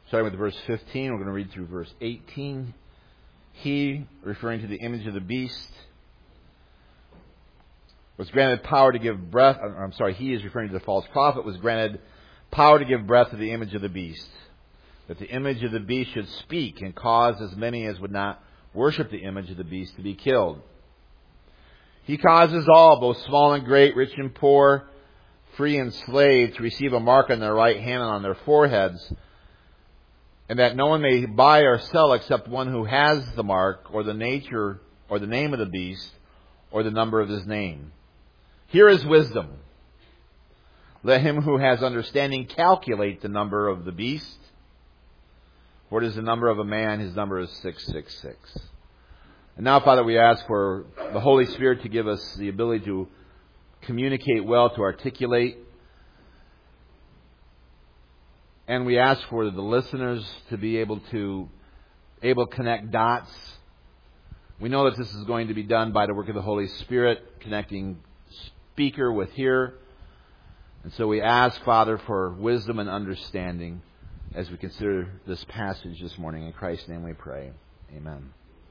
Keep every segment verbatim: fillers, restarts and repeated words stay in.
starting with verse fifteen. We're going to read through verse eighteen. He, referring to the image of the beast, was granted power to give breath. I'm sorry, he is referring to the false prophet, was granted power to give breath to the image of the beast, that the image of the beast should speak and cause as many as would not worship the image of the beast to be killed. He causes all, both small and great, rich and poor, free and slave, to receive a mark on their right hand and on their foreheads, and that no one may buy or sell except one who has the mark, or the nature, or the name of the beast, or the number of his name. Here is wisdom. Let him who has understanding calculate the number of the beast. For it is the number of a man, his number is six six six. And now, Father, we ask for the Holy Spirit to give us the ability to communicate well, to articulate. And we ask for the listeners to be able to able to connect dots. We know that this is going to be done by the work of the Holy Spirit, connecting speaker with hearer. And so we ask, Father, for wisdom and understanding as we consider this passage this morning. In Christ's name we pray. Amen.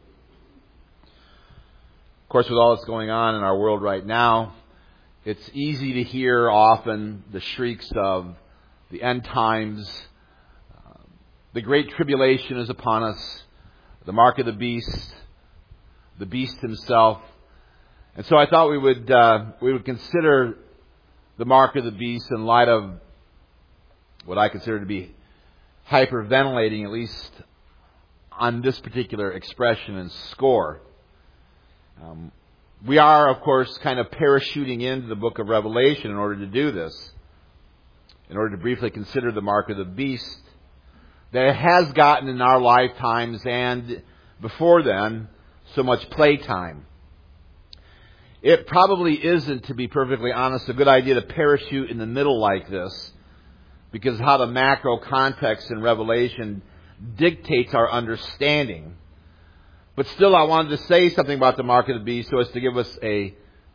Of course, with all that's going on in our world right now, it's easy to hear often the shrieks of the end times. Uh, the great tribulation is upon us. The mark of the beast. The beast himself. And so I thought we would uh, we would consider the mark of the beast in light of what I consider to be hyperventilating, at least on this particular expression and score. Um, we are, of course, kind of parachuting into the book of Revelation in order to do this, in order to briefly consider the mark of the beast that has gotten in our lifetimes and before then so much playtime. It probably isn't, to be perfectly honest, a good idea to parachute in the middle like this, because of how the macro context in Revelation dictates our understanding. But still, I wanted to say something about the mark of the beast so as to give us a,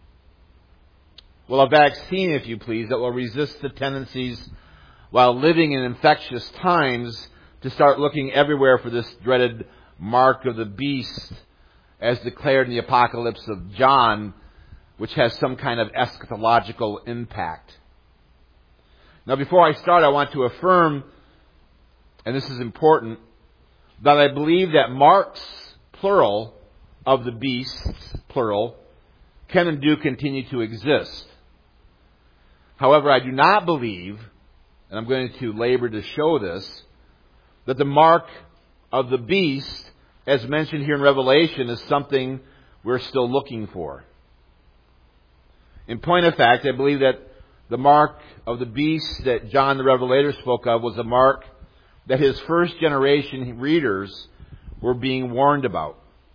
well, a vaccine, if you please, that will resist the tendencies while living in infectious times to start looking everywhere for this dreaded mark of the beast as declared in the Apocalypse of John, which has some kind of eschatological impact. Now, before I start, I want to affirm, and this is important, that I believe that marks, plural, of the beasts, plural, can and do continue to exist. However, I do not believe, and I'm going to labor to show this, that the mark of the beast, as mentioned here in Revelation, is something we're still looking for. In point of fact, I believe that the mark of the beast that John the Revelator spoke of was a mark that his first generation readers were being warned about.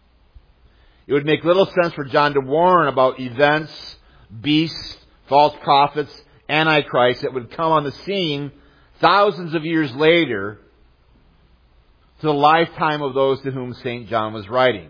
It would make little sense for John to warn about events, beasts, false prophets, antichrist that would come on the scene thousands of years later to the lifetime of those to whom Saint John was writing.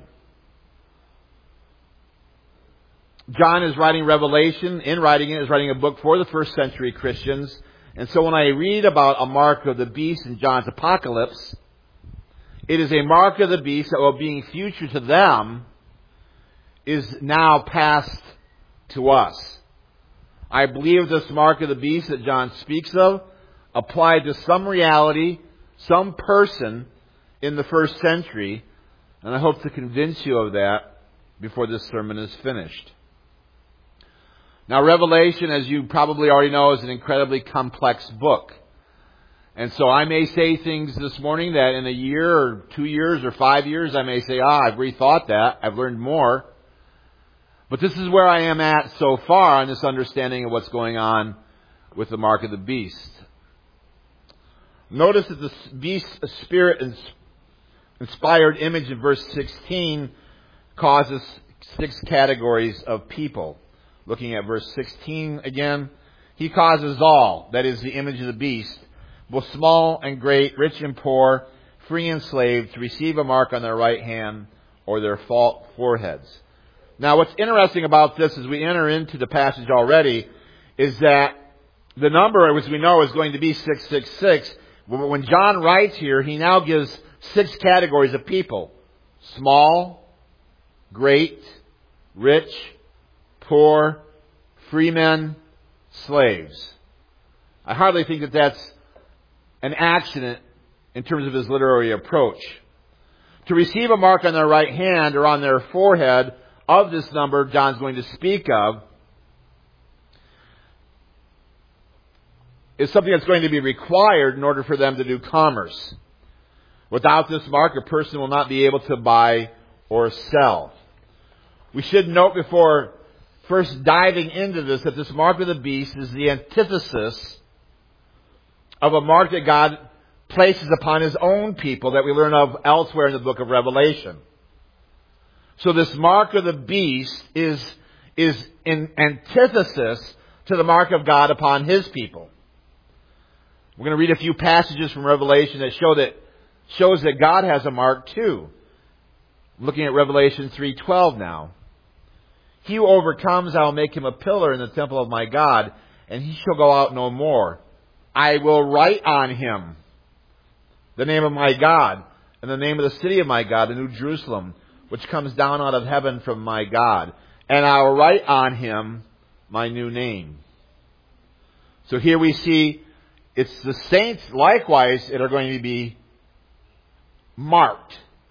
John is writing Revelation. In writing it, is writing a book for the first century Christians. And so when I read about a mark of the beast in John's Apocalypse, it is a mark of the beast that, while being future to them, is now past to us. I believe this mark of the beast that John speaks of applied to some reality, some person in the first century, and I hope to convince you of that before this sermon is finished. Now, Revelation, as you probably already know, is an incredibly complex book. And so I may say things this morning that in a year or two years or five years, I may say, ah, I've rethought that. I've learned more. But this is where I am at so far on this understanding of what's going on with the mark of the beast. Notice that the beast's spirit-inspired image in verse sixteen causes six categories of people. Looking at verse sixteen again, he causes all, that is the image of the beast, both small and great, rich and poor, free and slave, to receive a mark on their right hand or their foreheads. Now, what's interesting about this as we enter into the passage already is that the number, as we know, is going to be six six six, When John writes here, he now gives six categories of people. Small, great, rich, poor, free men, slaves. I hardly think that that's an accident in terms of his literary approach. To receive a mark on their right hand or on their forehead of this number John's going to speak of is something that's going to be required in order for them to do commerce. Without this mark, a person will not be able to buy or sell. We should note before first diving into this that this mark of the beast is the antithesis of a mark that God places upon His own people that we learn of elsewhere in the book of Revelation. So this mark of the beast is, is in antithesis to the mark of God upon His people. We're going to read a few passages from Revelation that show that shows that God has a mark too. Looking at Revelation three twelve now. He who overcomes, I will make him a pillar in the temple of my God, and he shall go out no more. I will write on him the name of my God, and the name of the city of my God, the New Jerusalem, which comes down out of heaven from my God. And I will write on him my new name. So here we see it's the saints likewise that are going to be marked.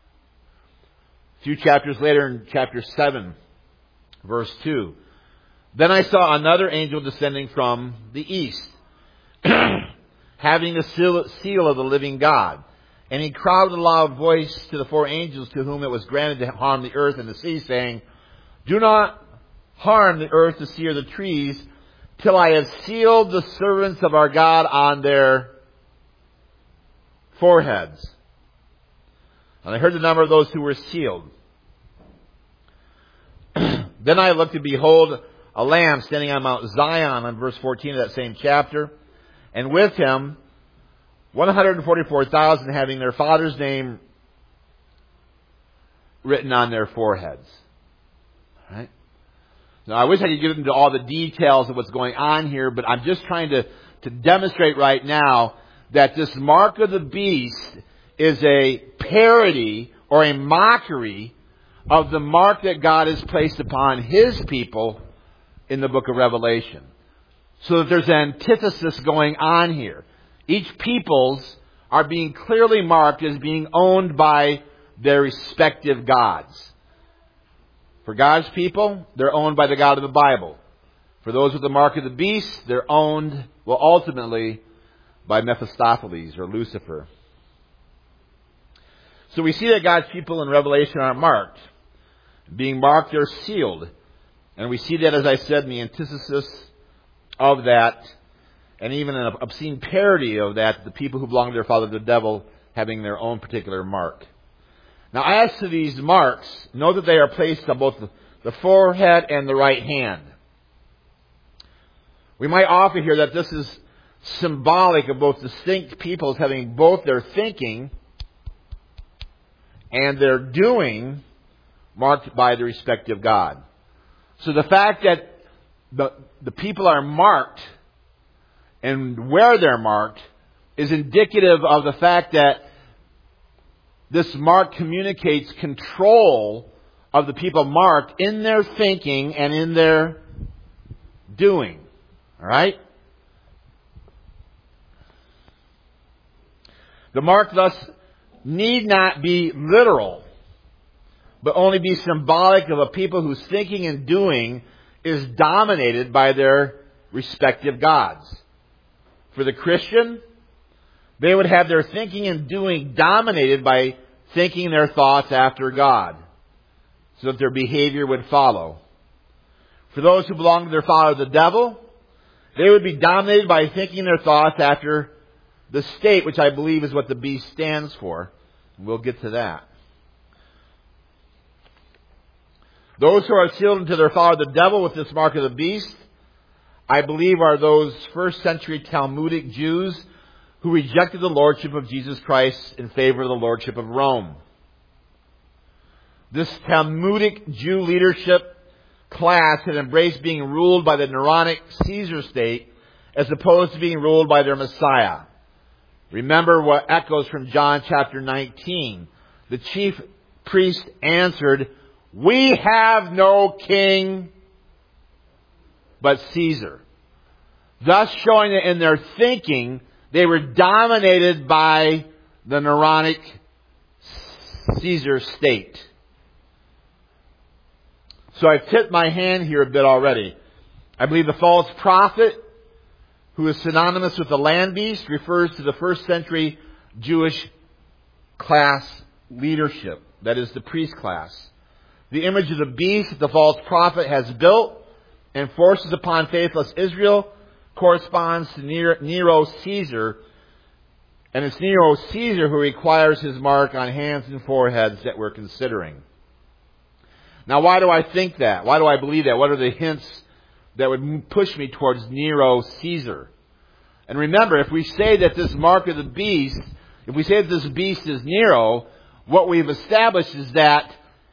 A few chapters later in chapter seven, verse two. Then I saw another angel descending from the east, having the seal, seal of the living God. And he cried with a loud voice to the four angels to whom it was granted to harm the earth and the sea, saying, do not harm the earth, the sea, or the trees, till I have sealed the servants of our God on their foreheads. And I heard the number of those who were sealed. Then I looked, and behold, a lamb standing on Mount Zion, on verse fourteen of that same chapter. And with him, one hundred forty-four thousand having their father's name written on their foreheads. All right? Now, I wish I could get into all the details of what's going on here, but I'm just trying to, to demonstrate right now that this mark of the beast is a parody or a mockery of the mark that God has placed upon His people in the book of Revelation. So that there's an antithesis going on here. Each peoples are being clearly marked as being owned by their respective gods. For God's people, they're owned by the God of the Bible. For those with the mark of the beast, they're owned, well, ultimately, by Mephistopheles or Lucifer. So we see that God's people in Revelation are marked. Being marked, they're sealed. And we see that, as I said, in the antithesis of that, and even an obscene parody of that, the people who belong to their father, the devil, having their own particular mark. Now, as to these marks, know that they are placed on both the forehead and the right hand. We might often hear that this is symbolic of both distinct peoples having both their thinking and their doing marked by the respective God. So the fact that the, the people are marked and where they're marked is indicative of the fact that this mark communicates control of the people marked in their thinking and in their doing. All right? The mark thus need not be literal, but only be symbolic of a people whose thinking and doing is dominated by their respective gods. For the Christian, they would have their thinking and doing dominated by thinking their thoughts after God, so that their behavior would follow. For those who belong to their father, the devil, they would be dominated by thinking their thoughts after the state, which I believe is what the beast stands for. We'll get to that. Those who are sealed into their father, the devil, with this mark of the beast, I believe are those first century Talmudic Jews who rejected the lordship of Jesus Christ in favor of the lordship of Rome. This Talmudic Jew leadership class had embraced being ruled by the Neronic Caesar state as opposed to being ruled by their Messiah. Remember what echoes from John chapter nineteen. The chief priest answered, "We have no king but Caesar." Thus showing that in their thinking, they were dominated by the Neronic Caesar state. So I've tipped my hand here a bit already. I believe the false prophet, who is synonymous with the land beast, refers to the first century Jewish class leadership. That is the priest class. The image of the beast that the false prophet has built and forces upon faithless Israel corresponds to Nero Caesar. And it's Nero Caesar who requires his mark on hands and foreheads that we're considering. Now, why do I think that? Why do I believe that? What are the hints that would push me towards Nero Caesar? And remember, if we say that this mark of the beast, if we say that this beast is Nero, what we've established is that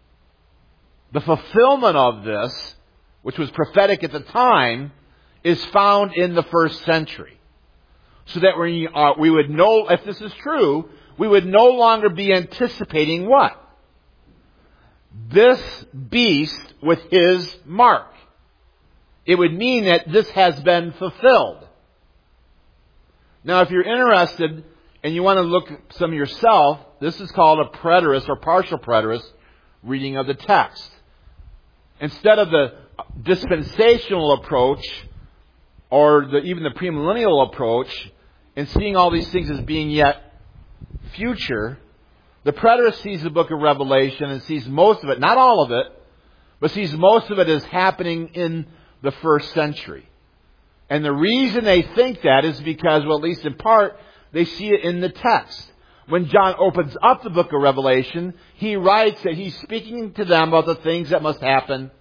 the fulfillment of this, which was prophetic at the time, is found in the first century. So that we, uh, we would know, if this is true, we would no longer be anticipating what? This beast with his mark. It would mean that this has been fulfilled. Now, if you're interested and you want to look some yourself, this is called a preterist or partial preterist reading of the text. Instead of the dispensational approach or the, even the premillennial approach, and seeing all these things as being yet future, the preterist sees the book of Revelation and sees most of it, not all of it, but sees most of it as happening in the first century. And the reason they think that is because, well, at least in part, they see it in the text. When John opens up the book of Revelation, he writes that he's speaking to them about the things that must happen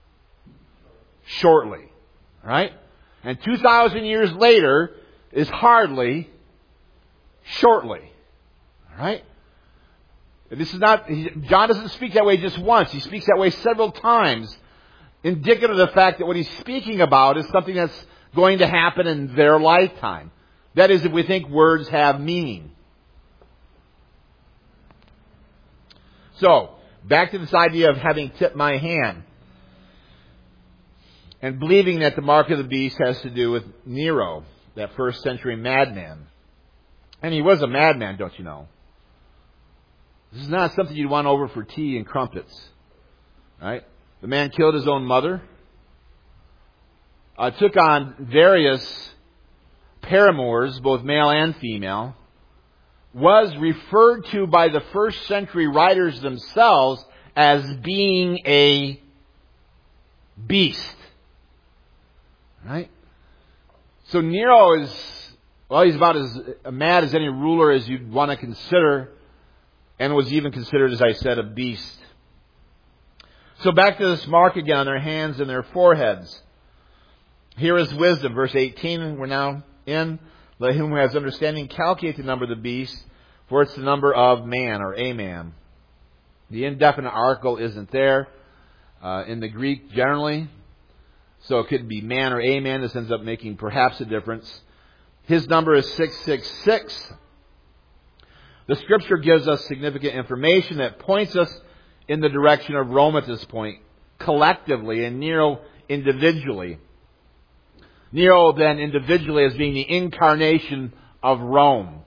shortly. Right? And two thousand years later is hardly shortly. Right? This is not, John doesn't speak that way just once. He speaks that way several times, indicative of the fact that what he's speaking about is something that's going to happen in their lifetime. That is, if we think words have meaning. So, back to this idea of having tipped my hand and believing that the mark of the beast has to do with Nero, that first century madman. And he was a madman, don't you know? This is not something you'd want over for tea and crumpets. Right? The man killed his own mother. Uh, took on various paramours, both male and female. Was referred to by the first century writers themselves as being a beast. Right? So Nero is, well, he's about as mad as any ruler as you'd want to consider, and was even considered, as I said, a beast. So back to this mark again on their hands and their foreheads. Here is wisdom, verse eighteen, we're now in. Let him who has understanding calculate the number of the beast, for it's the number of man, or a man. The indefinite article isn't there uh, in the Greek generally, so it could be man or a man. This ends up making perhaps a difference. His number is six six six. The Scripture gives us significant information that points us in the direction of Rome at this point, collectively, and Nero individually. Nero then individually as being the incarnation of Rome.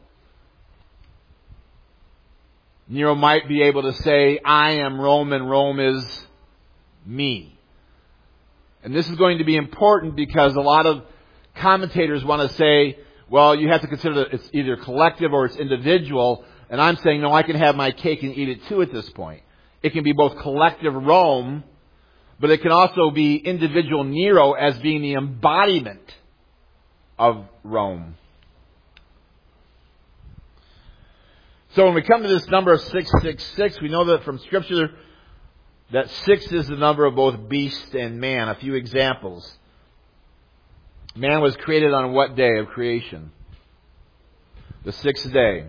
Nero might be able to say, I am Rome and Rome is me. And this is going to be important because a lot of commentators want to say, well, you have to consider that it's either collective or it's individual. And I'm saying, no, I can have my cake and eat it too at this point. It can be both collective Rome, but it can also be individual Nero as being the embodiment of Rome. So when we come to this number of six six six, we know that from Scripture that six is the number of both beast and man. A few examples. Man was created on what day of creation? The sixth day.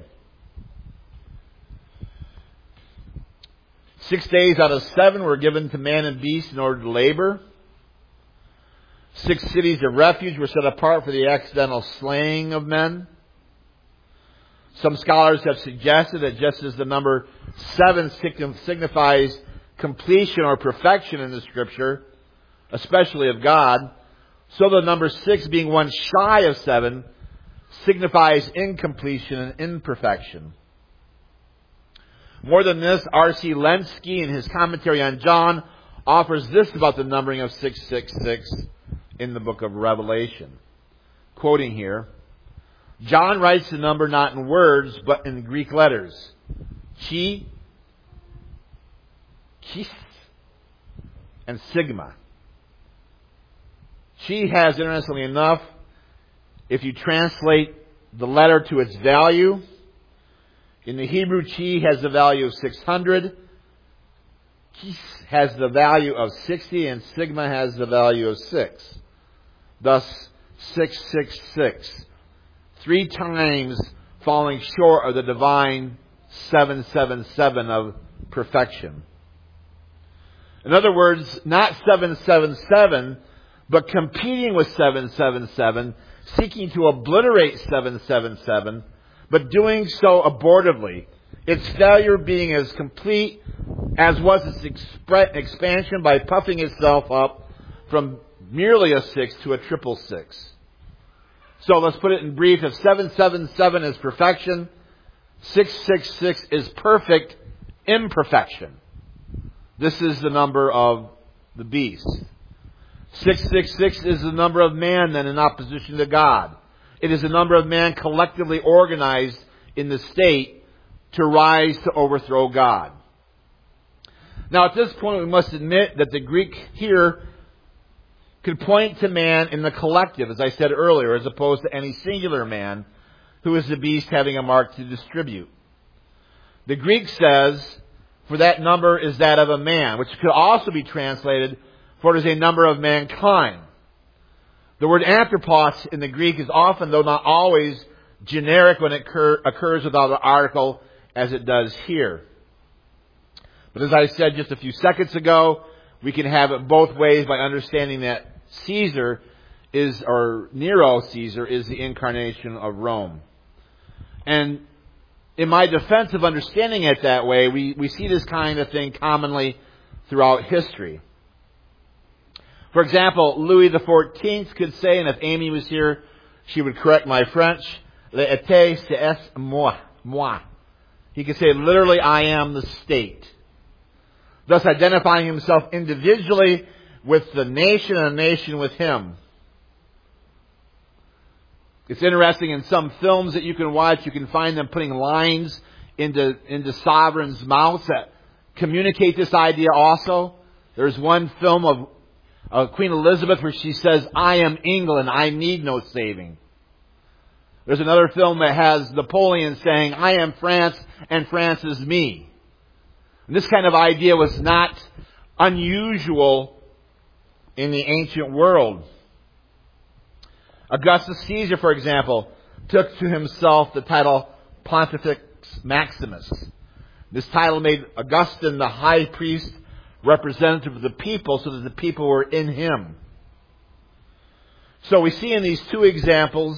Six days out of seven were given to man and beast in order to labor. Six cities of refuge were set apart for the accidental slaying of men. Some scholars have suggested that just as the number seven signifies completion or perfection in the Scripture, especially of God, so the number six, being one shy of seven, signifies incompletion and imperfection. More than this, R C Lenski, in his commentary on John, offers this about the numbering of six six six in the book of Revelation. Quoting here, John writes the number not in words, but in Greek letters. Chi, Chis, and Sigma. Chi has, interestingly enough, if you translate the letter to its value, in the Hebrew, Chi has the value of six hundred, Chis has the value of sixty, and Sigma has the value of six. Thus, six six six. Three times falling short of the divine seven seven seven of perfection. In other words, not seven seven seven, but competing with seven seven seven, seeking to obliterate seven seven seven, but doing so abortively. Its failure being as complete as was its expre- expansion by puffing itself up from merely a six to a triple six. So let's put it in brief. If seven seven seven is perfection, six six six is perfect imperfection. This is the number of the beast. six six six is the number of man then in opposition to God. It is the number of man collectively organized in the state to rise to overthrow God. Now at this point we must admit that the Greek here could point to man in the collective, as I said earlier, as opposed to any singular man who is the beast having a mark to distribute. The Greek says, for that number is that of a man, which could also be translated, for it is a number of mankind. The word anthropos in the Greek is often, though not always, generic when it occur, occurs without an article, as it does here. But as I said just a few seconds ago, we can have it both ways by understanding that Caesar is, or Nero Caesar, is the incarnation of Rome. And in my defense of understanding it that way, we, we see this kind of thing commonly throughout history. For example, Louis the fourteenth could say, and if Amy was here, she would correct my French, l'été c'est moi, moi. He could say, literally, I am the state. Thus identifying himself individually with the nation and the nation with him. It's interesting, in some films that you can watch, you can find them putting lines into, into sovereigns' mouths that communicate this idea also. There's one film of, of Queen Elizabeth where she says, I am England, I need no saving. There's another film that has Napoleon saying, I am France, and France is me. And this kind of idea was not unusual in the ancient world. Augustus Caesar, for example, took to himself the title Pontifex Maximus. This title made Augustine the high priest, representative of the people, so that the people were in him. So we see in these two examples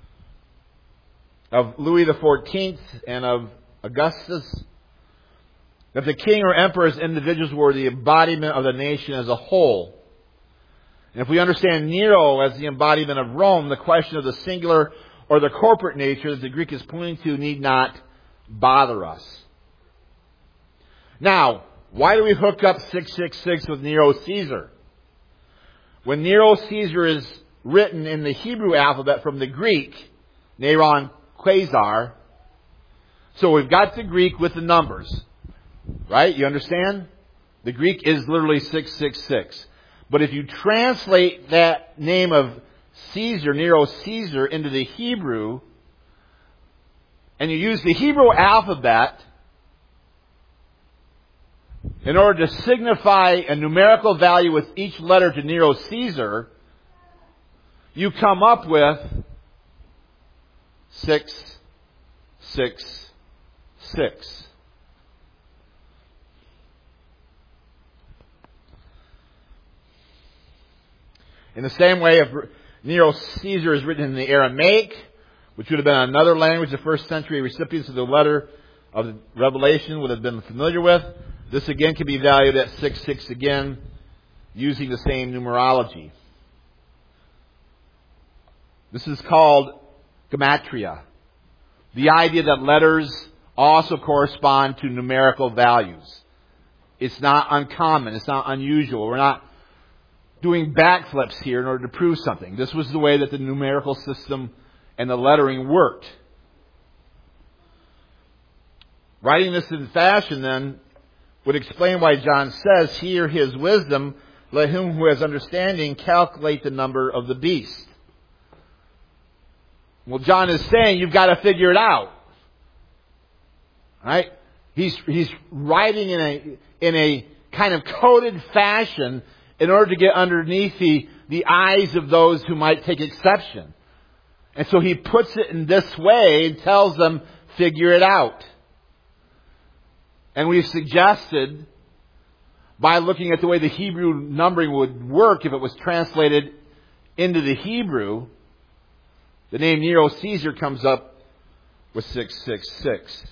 of Louis the fourteenth and of Augustus that the king or emperor as individuals were the embodiment of the nation as a whole. And if we understand Nero as the embodiment of Rome, the question of the singular or the corporate nature that the Greek is pointing to need not bother us. Now, why do we hook up six six six with Nero Caesar? When Nero Caesar is written in the Hebrew alphabet from the Greek, Neron Quasar, so we've got the Greek with the numbers. Right? You understand? The Greek is literally six six six. But if you translate that name of Caesar, Nero Caesar, into the Hebrew, and you use the Hebrew alphabet in order to signify a numerical value with each letter to Nero Caesar, you come up with six six six. In the same way, if Nero Caesar is written in the Aramaic, which would have been another language the first century recipients of the letter of the Revelation would have been familiar with. This again can be valued at six six again, using the same numerology. This is called gematria. The idea that letters also correspond to numerical values. It's not uncommon. It's not unusual. We're not doing backflips here in order to prove something. This was the way that the numerical system and the lettering worked. Writing this in fashion, then, would explain why John says, "Hear his wisdom, let him who has understanding calculate the number of the beast." Well, John is saying you've got to figure it out. Right? He's he's writing in a in a kind of coded fashion in order to get underneath the, the eyes of those who might take exception. And so he puts it in this way and tells them, figure it out. And we've suggested, by looking at the way the Hebrew numbering would work if it was translated into the Hebrew, the name Nero Caesar comes up with six six six.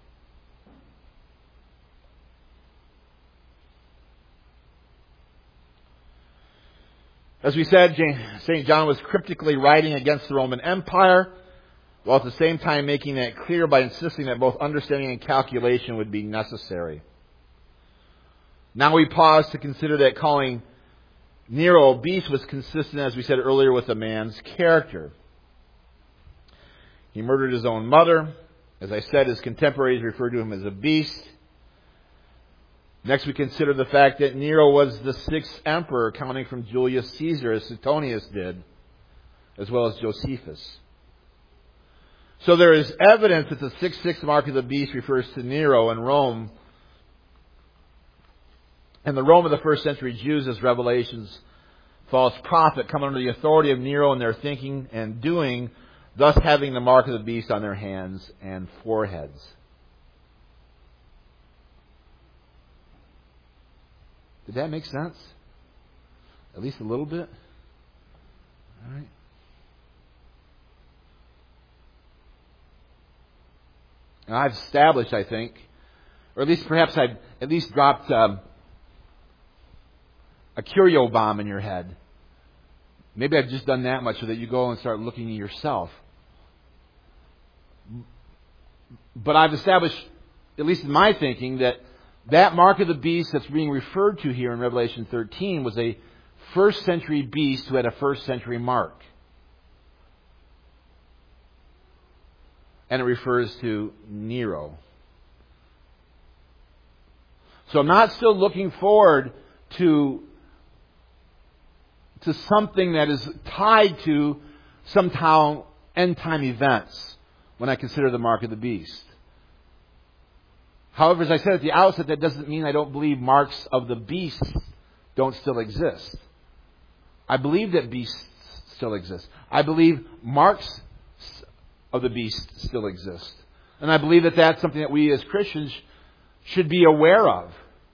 As we said, Saint John was cryptically writing against the Roman Empire, while at the same time making that clear by insisting that both understanding and calculation would be necessary. Now we pause to consider that calling Nero a beast was consistent, as we said earlier, with the man's character. He murdered his own mother. As I said, his contemporaries referred to him as a beast. Next, we consider the fact that Nero was the sixth emperor, counting from Julius Caesar, as Suetonius did, as well as Josephus. So there is evidence that the six six mark of the beast refers to Nero in Rome. And the Rome of the first century Jews, as Revelation's false prophet, come under the authority of Nero in their thinking and doing, thus having the mark of the beast on their hands and foreheads. Did that make sense? At least a little bit? All right. And I've established, I think, or at least perhaps I've at least dropped um, a curio bomb in your head. Maybe I've just done that much so that you go and start looking at yourself. But I've established, at least in my thinking, that that mark of the beast that's being referred to here in Revelation thirteen was a first century beast who had a first century mark. And it refers to Nero. So I'm not still looking forward to, to something that is tied to somehow end time events when I consider the mark of the beast. However, as I said at the outset, that doesn't mean I don't believe marks of the beast don't still exist. I believe that beasts still exist. I believe marks of the beast still exist. And I believe that that's something that we as Christians should be aware of.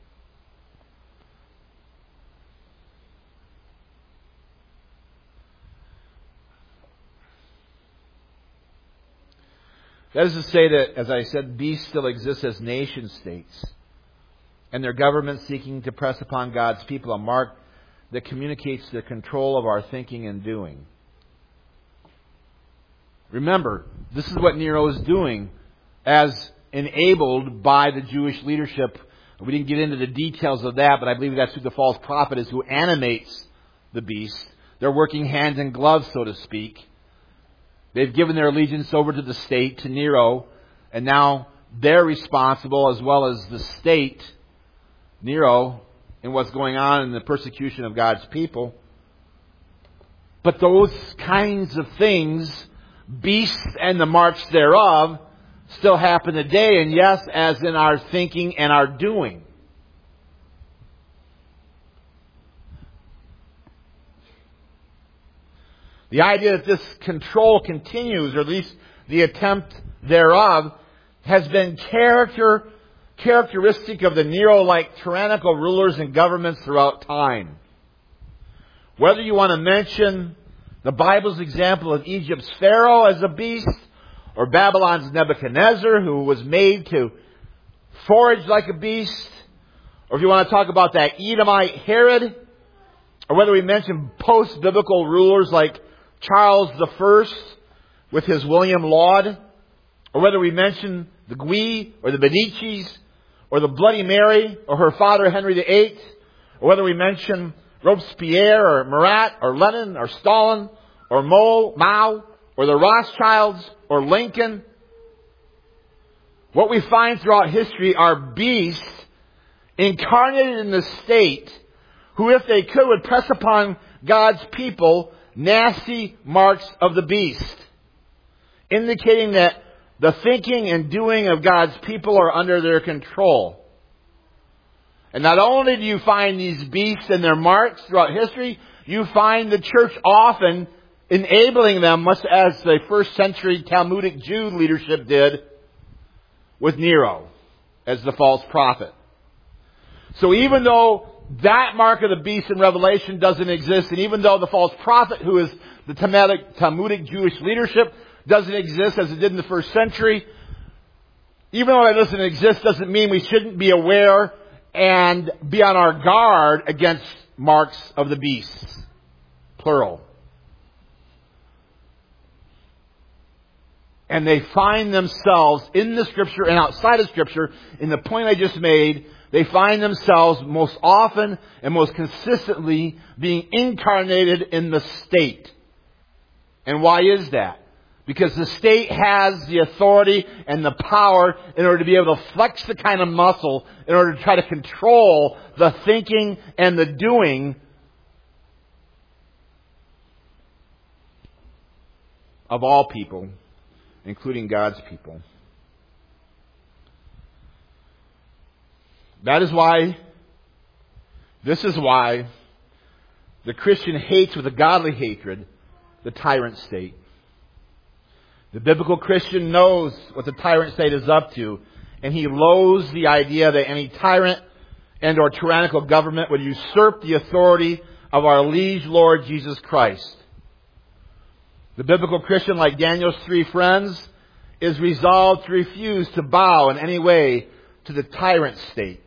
That is to say that, as I said, beasts still exist as nation states, and their governments seeking to press upon God's people a mark that communicates the control of our thinking and doing. Remember, this is what Nero is doing as enabled by the Jewish leadership. We didn't get into the details of that, but I believe that's who the false prophet is, who animates the beast. They're working hand in glove, so to speak. They've given their allegiance over to the state, to Nero, and now they're responsible, as well as the state, Nero, in what's going on in the persecution of God's people. But those kinds of things, beasts and the marks thereof, still happen today, and yes, as in our thinking and our doing. The idea that this control continues, or at least the attempt thereof, has been character, characteristic of the Nero-like tyrannical rulers and governments throughout time. Whether you want to mention the Bible's example of Egypt's Pharaoh as a beast, or Babylon's Nebuchadnezzar, who was made to forage like a beast, or if you want to talk about that Edomite Herod, or whether we mention post-biblical rulers like Charles the First with his William Laud, or whether we mention the Guise or the Medicis, or the Bloody Mary or her father Henry the Eighth, or whether we mention Robespierre or Marat or Lenin or Stalin or Mo, Mao or the Rothschilds or Lincoln, what we find throughout history are beasts incarnated in the state who, if they could, would press upon God's people nasty marks of the beast, indicating that the thinking and doing of God's people are under their control. And not only do you find these beasts and their marks throughout history, you find the church often enabling them, much as the first century Talmudic Jew leadership did with Nero as the false prophet. So even though that mark of the beast in Revelation doesn't exist, and even though the false prophet, who is the Talmudic, Talmudic Jewish leadership, doesn't exist as it did in the first century, even though that doesn't exist doesn't mean we shouldn't be aware and be on our guard against marks of the beast. Plural. And they find themselves in the Scripture and outside of Scripture, in the point I just made, they find themselves most often and most consistently being incarnated in the state. And why is that? Because the state has the authority and the power in order to be able to flex the kind of muscle in order to try to control the thinking and the doing of all people, including God's people. That is why, this is why the Christian hates with a godly hatred the tyrant state. The biblical Christian knows what the tyrant state is up to, and he loathes the idea that any tyrant and or tyrannical government would usurp the authority of our liege Lord Jesus Christ. The biblical Christian, like Daniel's three friends, is resolved to refuse to bow in any way to the tyrant state.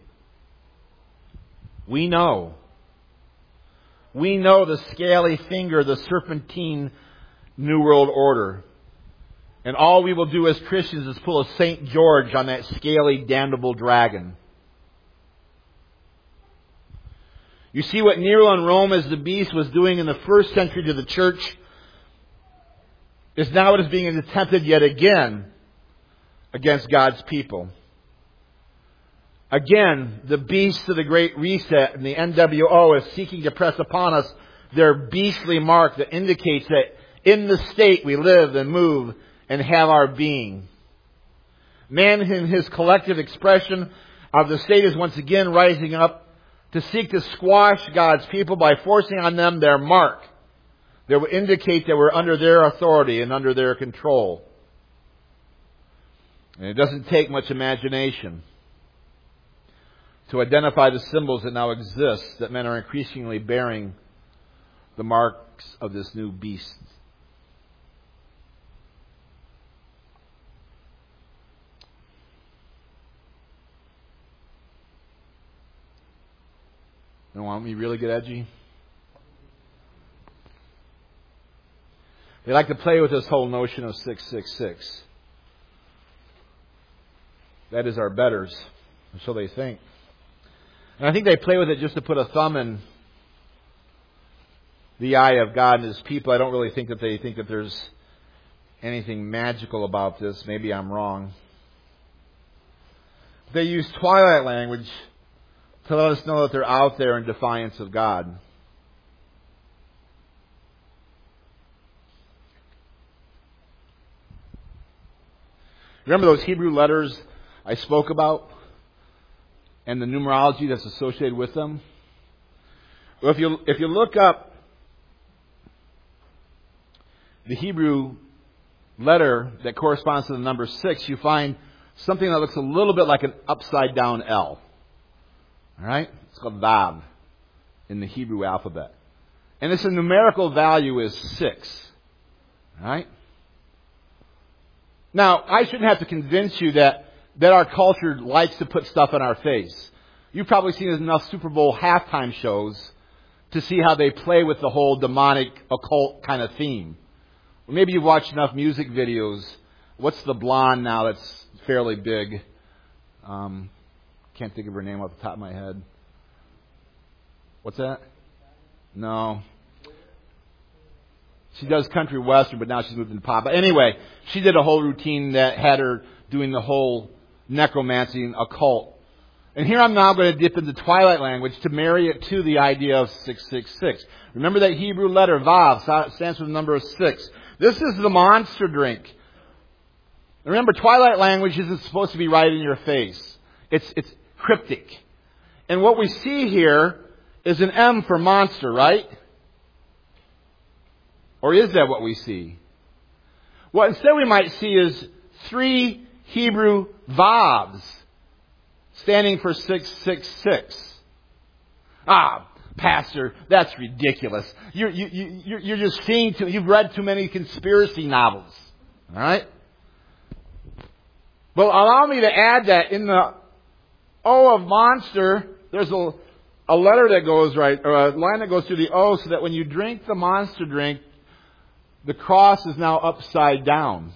We know. We know the scaly finger, the serpentine New World Order. And all we will do as Christians is pull a Saint George on that scaly, damnable dragon. You see what Nero in Rome as the beast was doing in the first century to the church is now what is being attempted yet again against God's people. Again, the beasts of the Great Reset and the N W O is seeking to press upon us their beastly mark that indicates that in the state we live and move and have our being. Man in his collective expression of the state is once again rising up to seek to squash God's people by forcing on them their mark that would indicate that we're under their authority and under their control. And it doesn't take much imagination to identify the symbols that now exist that men are increasingly bearing the marks of this new beast. You want me to really get edgy? They like to play with this whole notion of six six six. That is our betters, so they think. And I think they play with it just to put a thumb in the eye of God and His people. I don't really think that they think that there's anything magical about this. Maybe I'm wrong. They use twilight language to let us know that they're out there in defiance of God. Remember those Hebrew letters I spoke about and the numerology that's associated with them? Well, if you if you look up the Hebrew letter that corresponds to the number six, you find something that looks a little bit like an upside down L. All right? It's called Vav in the Hebrew alphabet. And its numerical value is six. All right? Now, I shouldn't have to convince you that, that our culture likes to put stuff in our face. You've probably seen enough Super Bowl halftime shows to see how they play with the whole demonic, occult kind of theme. Or maybe you've watched enough music videos. What's the blonde now that's fairly big? Um, can't think of her name off the top of my head. What's that? No. She does country western, but now she's moved into pop. But anyway, she did a whole routine that had her doing the whole necromancy occult. And here I'm now going to dip into Twilight language to marry it to the idea of six six six. Remember that Hebrew letter, Vav, stands for the number of six. This is the monster drink. Remember, Twilight language isn't supposed to be right in your face. It's, it's cryptic. And what we see here is an M for monster, right? Or is that what we see? What instead we might see is three Hebrew Vavs standing for six six six. Ah, Pastor, that's ridiculous. You're, you, you, you're just seeing too, you've read too many conspiracy novels. All right? Well, allow me to add that in the O of monster, there's a, a letter that goes right, or a line that goes through the O, so that when you drink the monster drink, the cross is now upside down.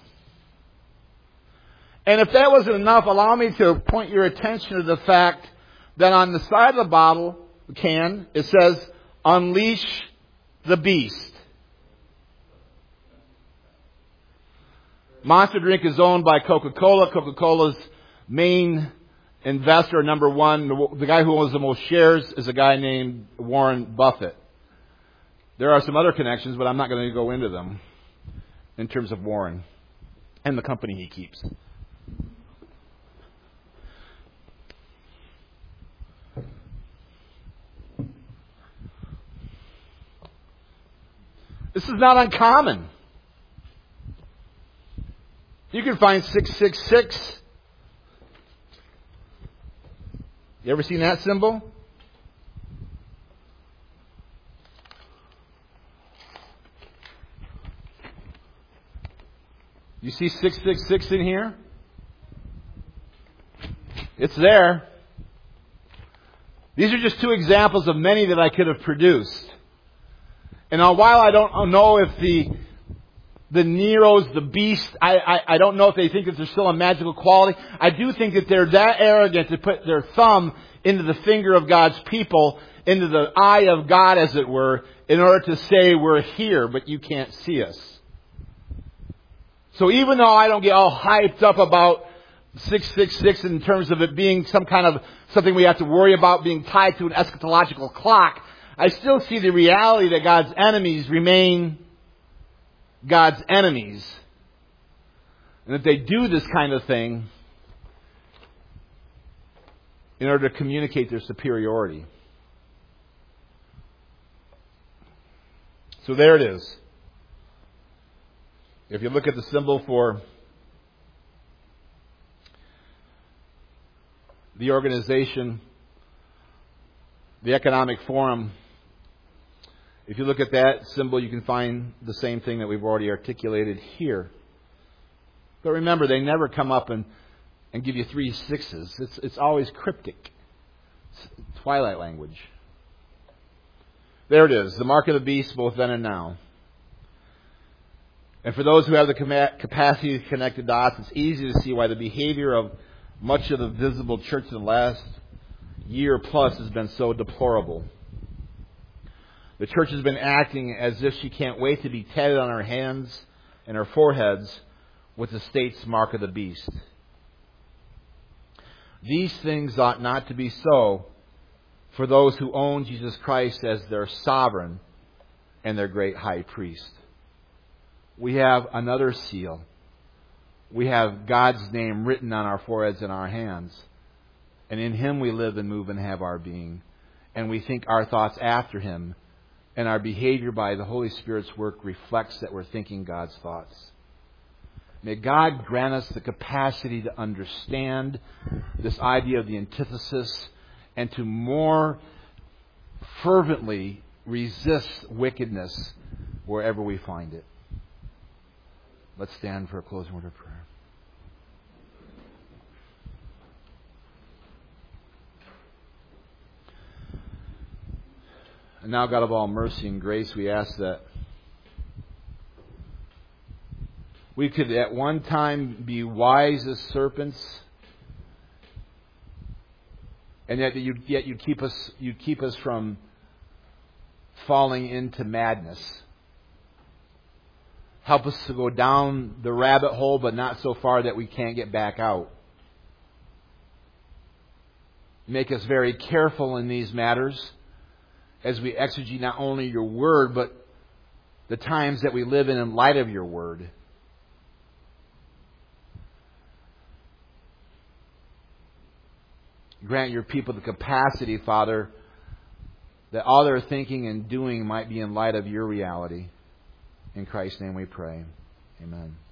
And if that wasn't enough, allow me to point your attention to the fact that on the side of the bottle, the can, it says, "Unleash the Beast." Monster Drink is owned by Coca-Cola. Coca-Cola's main investor, number one, the, the guy who owns the most shares, is a guy named Warren Buffett. There are some other connections, but I'm not going to go into them in terms of Warren and the company he keeps. This is not uncommon. You can find six six six. You ever seen that symbol? You see six six six in here? It's there. These are just two examples of many that I could have produced. And now, while I don't know if the the Neros, the beast, I, I, I don't know if they think that there's still a magical quality. I do think that they're that arrogant to put their thumb into the finger of God's people, into the eye of God, as it were, in order to say we're here, but you can't see us. So even though I don't get all hyped up about six six six in terms of it being some kind of something we have to worry about being tied to an eschatological clock, I still see the reality that God's enemies remain God's enemies. And that they do this kind of thing in order to communicate their superiority. So there it is. If you look at the symbol for the organization, the Economic Forum, if you look at that symbol, you can find the same thing that we've already articulated here. But remember, they never come up and, and give you three sixes. It's, it's always cryptic. It's Twilight language. There it is, the mark of the beast, both then and now. And for those who have the capacity to connect the dots, it's easy to see why the behavior of much of the visible church in the last year plus has been so deplorable. The church has been acting as if she can't wait to be tatted on her hands and her foreheads with the state's mark of the beast. These things ought not to be so for those who own Jesus Christ as their sovereign and their great high priest. We have another seal. We have God's name written on our foreheads and our hands. And in Him we live and move and have our being. And we think our thoughts after Him. And our behavior by the Holy Spirit's work reflects that we're thinking God's thoughts. May God grant us the capacity to understand this idea of the antithesis and to more fervently resist wickedness wherever we find it. Let's stand for a closing word of prayer. And now, God of all mercy and grace, we ask that we could at one time be wise as serpents, and yet you yet you keep us you keep us from falling into madness. Help us to go down the rabbit hole, but not so far that we can't get back out. Make us very careful in these matters as we exegete not only your word, but the times that we live in in light of your word. Grant your people the capacity, Father, that all their thinking and doing might be in light of your reality. In Christ's name we pray. Amen.